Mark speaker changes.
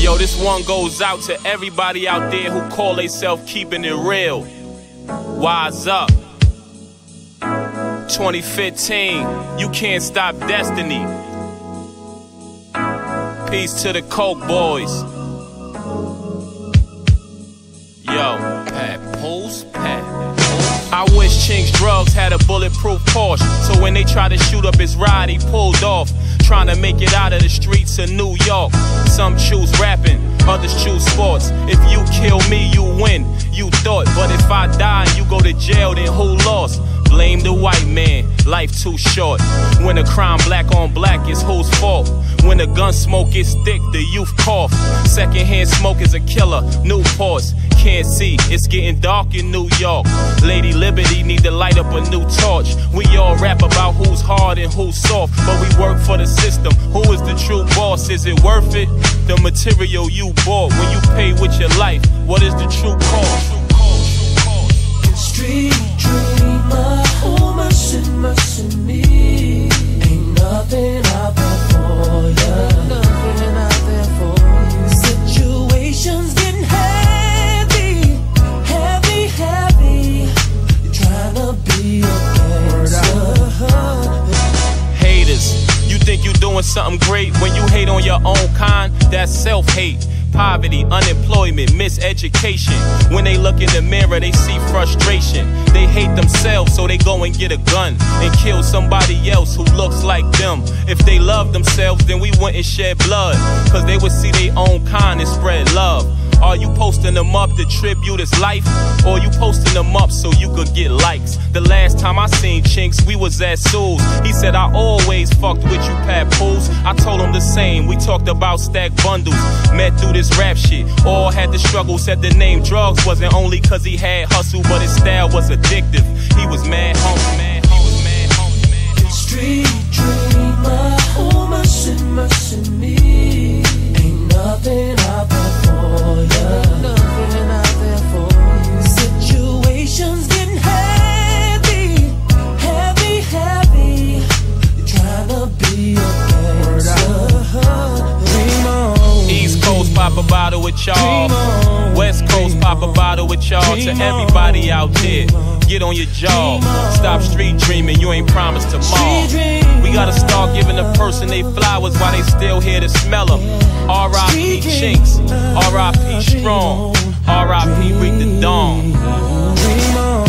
Speaker 1: Yo, this one goes out to everybody out there who call theyself keeping it real. Wise up. 2015, you can't stop destiny. Peace to the Coke boys. Yo, Pat. I wish Chinx Drugs had a bulletproof Porsche, so when they try to shoot up his ride, he pulled off, trying to make it out of the streets of New York. Some choose rapping, others choose sports. If you kill me, you win, you thought. But if I die and you go to jail, then who lost? Blame the white man, life too short. When a crime black on black is whose fault? When the gun smoke is thick, the youth cough. Secondhand smoke is a killer, Newports. Can't see, it's getting dark in New York. Lady Liberty need to light up a new torch. We all rap about who's hard and who's soft, but we work for the system. Who is the true boss? Is it worth it? The material you bought when you pay with your life. What is the true cost?
Speaker 2: Street dreamer, oh mercy me. Ain't nothing out there for ya. Nothing out there for you. Situations getting heavy. You're trying to be a gangster.
Speaker 1: Haters, you think you doing something great when you hate on your own kind? That's self-hate. Poverty, unemployment, miseducation. When they look in the mirror, they see frustration. They hate themselves, so they go and get a gun and kill somebody else who looks like them. If they love themselves, then we wouldn't shed blood, cause they would see their own kind and spread love. Are you posting them up to tribute his life? Or you posting them up so you could get likes? The last time I seen Chinx, we was at Sue's. He said, I always fucked with you, Papoose. I told him the same. We talked about stack bundles. Met through this rap shit. All had the struggle. Said the name drugs wasn't only cause he had hustle, but his style was addictive. He was mad hungry.
Speaker 2: Street dreamer, oh mercy me. Ain't nothing out there for ya. Nothing out there for you. Situations getting heavy. You're trying to be a gangster.
Speaker 1: East Coast pop a bottle with y'all. West Coast pop a bottle with y'all. To everybody out there, get on your jaw. Stop street dreaming, you ain't promised tomorrow. We gotta start giving a person they flowers while they still here to smell them. R.I.P. Chinx, R.I.P. Strong, R.I.P. Read the Dawn.